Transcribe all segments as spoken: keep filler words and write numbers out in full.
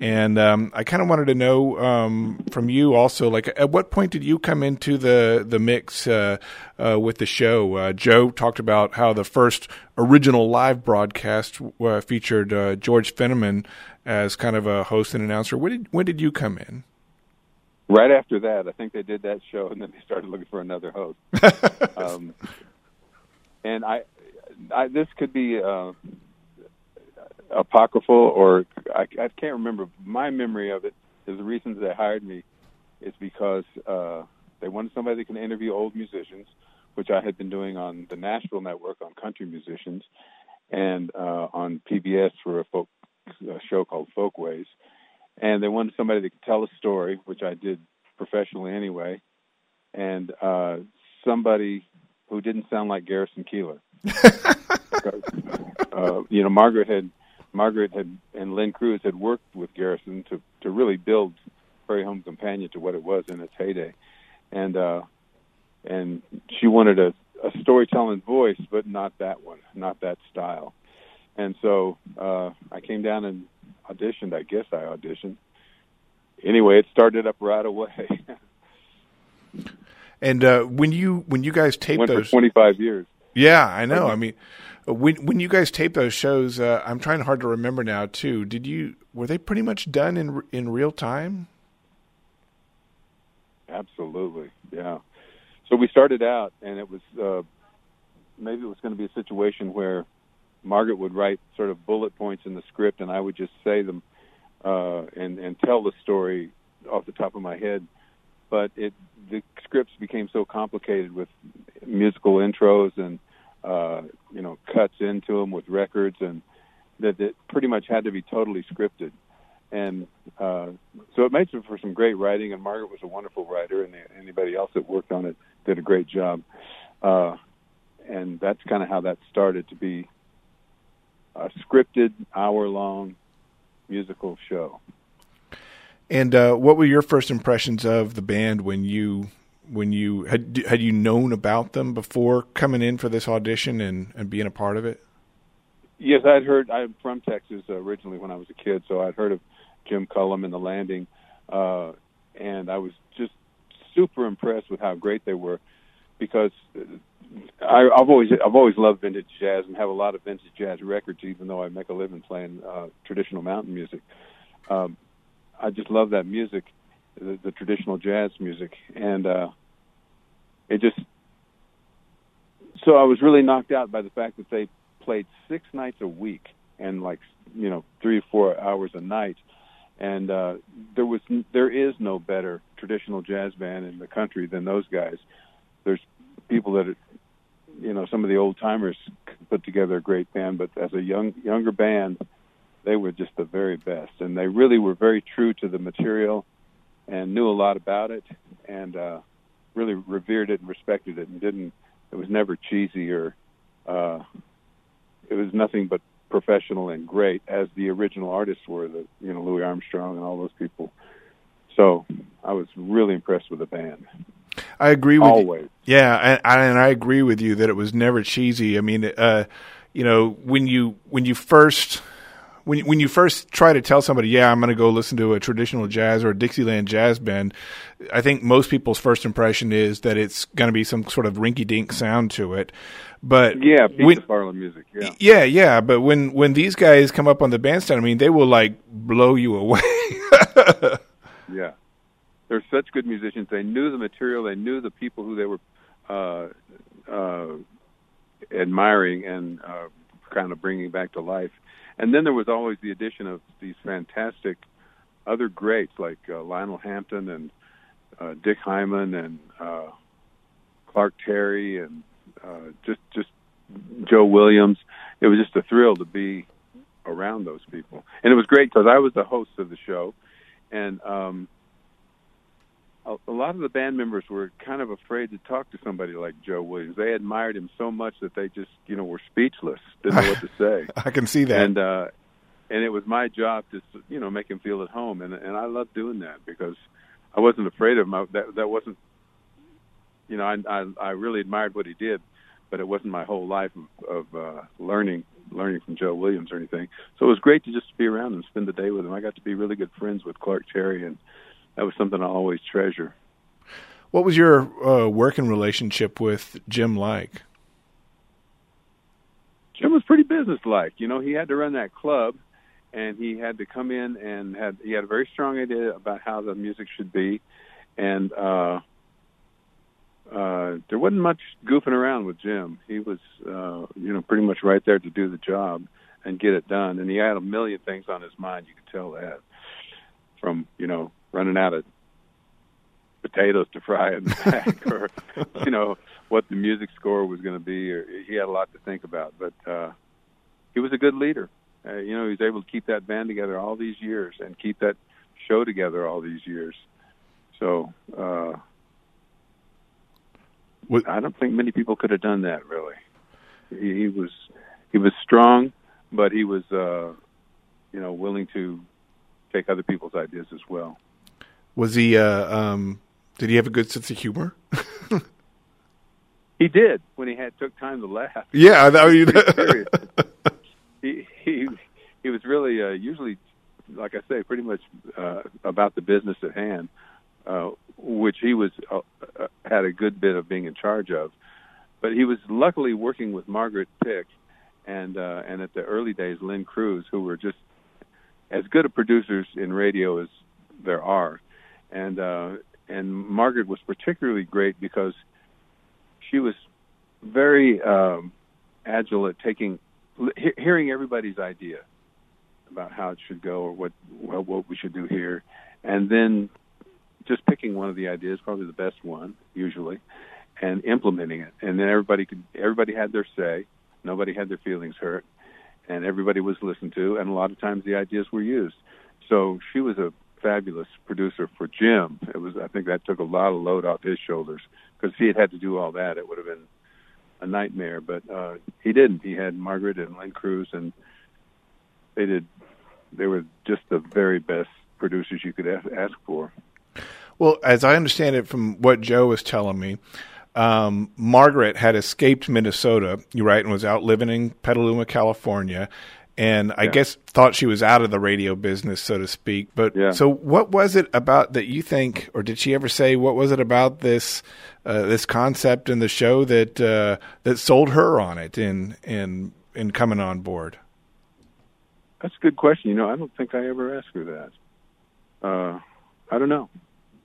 And um, I kind of wanted to know um, from you also, like, at what point did you come into the the mix uh, uh, with the show? Uh, Joe talked about how the first original live broadcast uh, featured uh, George Fenneman as kind of a host and announcer. When did when did you come in? Right after that, I think they did that show, and then they started looking for another host. um, and I, I, this could be uh, apocryphal, or I, I can't remember. My memory of it is the reason they hired me is because uh, they wanted somebody that can interview old musicians, which I had been doing on the Nashville Network on country musicians, and uh, on P B S for a folk a show called Folkways. And they wanted somebody that could tell a story, which I did professionally anyway, and uh, somebody who didn't sound like Garrison Keillor. because, uh, you know, Margaret had, Margaret had, and Lynn Cruz had worked with Garrison to, to really build Prairie Home Companion to what it was in its heyday, and uh, and she wanted a, a storytelling voice, but not that one, not that style. And so uh, I came down and auditioned. I guess I auditioned. Anyway, it started up right away. And uh, when you when you guys taped Went those, for twenty-five years. Yeah, I know. I mean, when when you guys taped those shows, uh, I'm trying hard to remember now too. Did you were they pretty much done in in real time? Absolutely, yeah. So we started out, and it was uh, maybe it was going to be a situation where Margaret would write sort of bullet points in the script, and I would just say them uh, and, and tell the story off the top of my head. But it the scripts became so complicated with musical intros and uh, you know cuts into them with records, and that it pretty much had to be totally scripted. And uh, so it made for some great writing, and Margaret was a wonderful writer, and anybody else that worked on it did a great job. Uh, and that's kind of how that started to be a scripted, hour-long musical show. And uh, what were your first impressions of the band when you when you had had you known about them before coming in for this audition and, and being a part of it? Yes, I'd heard. I'm from Texas originally when I was a kid, so I'd heard of Jim Cullum and The Landing, uh, and I was just super impressed with how great they were, because I, I've always I've always loved vintage jazz and have a lot of vintage jazz records, even though I make a living playing uh, traditional mountain music. Um, I just love that music, the, the traditional jazz music, and uh, it just so I was really knocked out by the fact that they played six nights a week and like you know three or four hours a night, and uh, there was there is no better traditional jazz band in the country than those guys. There's people that are, you know, some of the old timers put together a great band, but as a young younger band, they were just the very best, and they really were very true to the material and knew a lot about it, and uh, really revered it and respected it, and didn't. It was never cheesy or. Uh, it was nothing but professional and great, as the original artists were, the you know Louis Armstrong and all those people. So I was really impressed with the band. I agree with Always. you. Yeah, and I, and I agree with you that it was never cheesy. I mean, uh, you know, when you when you first when when you first try to tell somebody, yeah, I'm going to go listen to a traditional jazz or a Dixieland jazz band, I think most people's first impression is that it's going to be some sort of rinky-dink sound to it. But yeah, when, Pete Farland music. Yeah, yeah, yeah. But when, when these guys come up on the bandstand, I mean, they will like blow you away. Yeah, they're such good musicians. They knew the material. They knew the people who they were uh, uh, admiring and uh, kind of bringing back to life. And then there was always the addition of these fantastic other greats like uh, Lionel Hampton and uh, Dick Hyman and uh, Clark Terry and uh, just just Joe Williams. It was just a thrill to be around those people. And it was great because I was the host of the show, and um, a, a lot of the band members were kind of afraid to talk to somebody like Joe Williams. They admired him so much that they just, you know, were speechless, didn't know what to say. I can see that. And uh, and it was my job to, you know, make him feel at home, and and I loved doing that because I wasn't afraid of him. I, that that wasn't, you know, I, I I really admired what he did, but it wasn't my whole life of, of uh, learning learning from Joe Williams or anything. So it was great to just be around and spend the day with him. I got to be really good friends with Clark Terry, and that was something I always treasure. What was your uh, working relationship with Jim like? Jim was pretty businesslike. You know, he had to run that club, and he had to come in and had he had a very strong idea about how the music should be, and uh, uh, there wasn't much goofing around with Jim. He was, uh, you know, pretty much right there to do the job and get it done. And he had a million things on his mind. You could tell that, from you know running out of potatoes to fry in the back, or you know what the music score was going to be. Or he had a lot to think about, but uh, he was a good leader. Uh, you know, he was able to keep that band together all these years and keep that show together all these years. So uh, what? I don't think many people could have done that. Really, he, he was he was strong, but he was uh, you know willing to take other people's ideas as well. Was he? Uh, um, did he have a good sense of humor? He did when he had took time to laugh. Yeah, I mean, he he he was really uh, usually, like I say, pretty much uh, about the business at hand, uh, which he was uh, uh, had a good bit of being in charge of. But he was luckily working with Margaret Pick and uh, and at the early days Lynn Cruz, who were just as good of producers in radio as there are. And uh, and Margaret was particularly great because she was very um, agile at taking, he, hearing everybody's idea about how it should go or what well, what we should do here, and then just picking one of the ideas, probably the best one usually, and implementing it. And then everybody could everybody had their say, nobody had their feelings hurt, and everybody was listened to, and a lot of times the ideas were used. So she was a fabulous producer for Jim. It was, I think, that took a lot of load off his shoulders, because if he had had to do all that, it would have been a nightmare. But uh, he didn't. He had Margaret and Lynn Cruz, and they did. They were just the very best producers you could ask for. Well, as I understand it from what Joe was telling me, um, Margaret had escaped Minnesota, you right, and was out living in Petaluma, California. And I yeah. guess thought she was out of the radio business, so to speak. But yeah. So what was it about that you think, or did she ever say, what was it about this uh, this concept in the show that uh, that sold her on it in, in, in coming on board? That's a good question. You know, I don't think I ever asked her that. Uh, I don't know.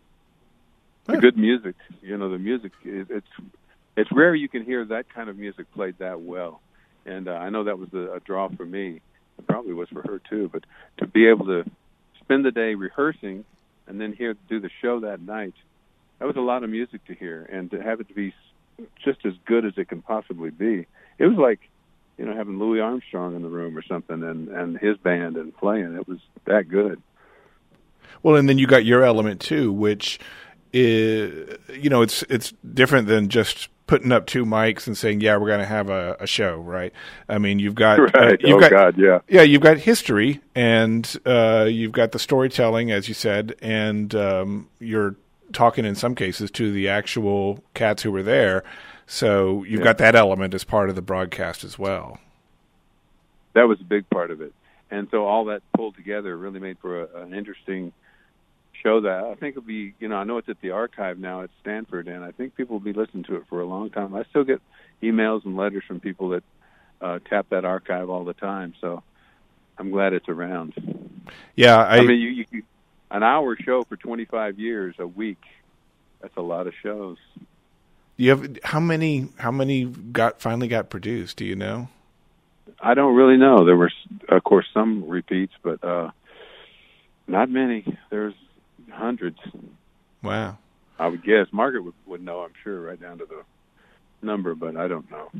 The huh. good music, you know, the music, it, it's it's rare you can hear that kind of music played that well. And uh, I know that was a, a draw for me. It probably was for her, too. But to be able to spend the day rehearsing and then here do the show that night, that was a lot of music to hear. And to have it to be just as good as it can possibly be, it was like, you know, having Louis Armstrong in the room or something and, and his band and playing. It was that good. Well, and then you got your element, too, which is, you know, it's it's different than just putting up two mics and saying, yeah, we're going to have a, a show, right? I mean, you've got, right. uh, you've oh, got, God, yeah. Yeah, you've got history, and uh, you've got the storytelling, as you said, and um, you're talking in some cases to the actual cats who were there. So you've yeah. got that element as part of the broadcast as well. That was a big part of it. And so all that pulled together really made for a, an interesting show that I think will be, you know, I know it's at the archive now at Stanford, and I think people will be listening to it for a long time. I still get emails and letters from people that uh, tap that archive all the time, so I'm glad it's around. Yeah, I, I mean, you, you, an hour show for twenty-five years a week, that's a lot of shows. You have how many? How many got finally got produced? Do you know? I don't really know. There were, of course, some repeats, but uh, not many. There's hundreds. Wow. I would guess. Margaret would, would know, I'm sure, right down to the number, but I don't know.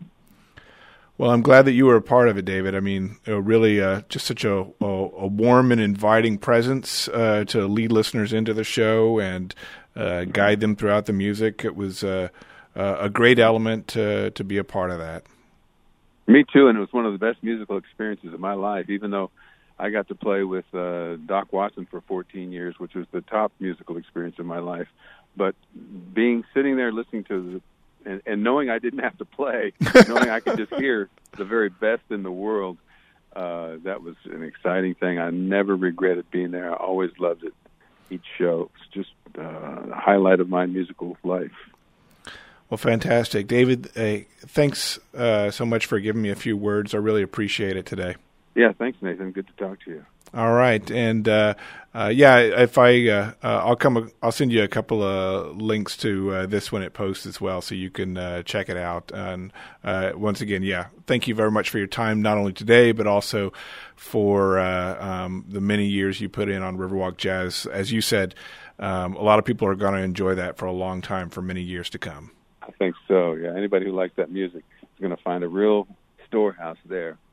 Well, I'm glad that you were a part of it, David. I mean, uh, really uh, just such a, a, a warm and inviting presence uh, to lead listeners into the show and uh, guide them throughout the music. It was uh, uh, a great element to, to be a part of that. Me too, and it was one of the best musical experiences of my life, even though I got to play with uh, Doc Watson for fourteen years, which was the top musical experience of my life. But being sitting there listening to the, and, and knowing I didn't have to play, knowing I could just hear the very best in the world, uh, that was an exciting thing. I never regretted being there. I always loved it. Each show was just uh, a highlight of my musical life. Well, fantastic. David, uh, thanks uh, so much for giving me a few words. I really appreciate it today. Yeah, thanks, Nathan. Good to talk to you. All right, and uh, uh, yeah, if I, uh, uh, I'll come, I'll send you a couple of links to uh, this when it posts as well, so you can uh, check it out. And uh, once again, yeah, thank you very much for your time, not only today but also for uh, um, the many years you put in on Riverwalk Jazz. As you said, um, a lot of people are going to enjoy that for a long time, for many years to come. I think so. Yeah, anybody who likes that music is going to find a real storehouse there.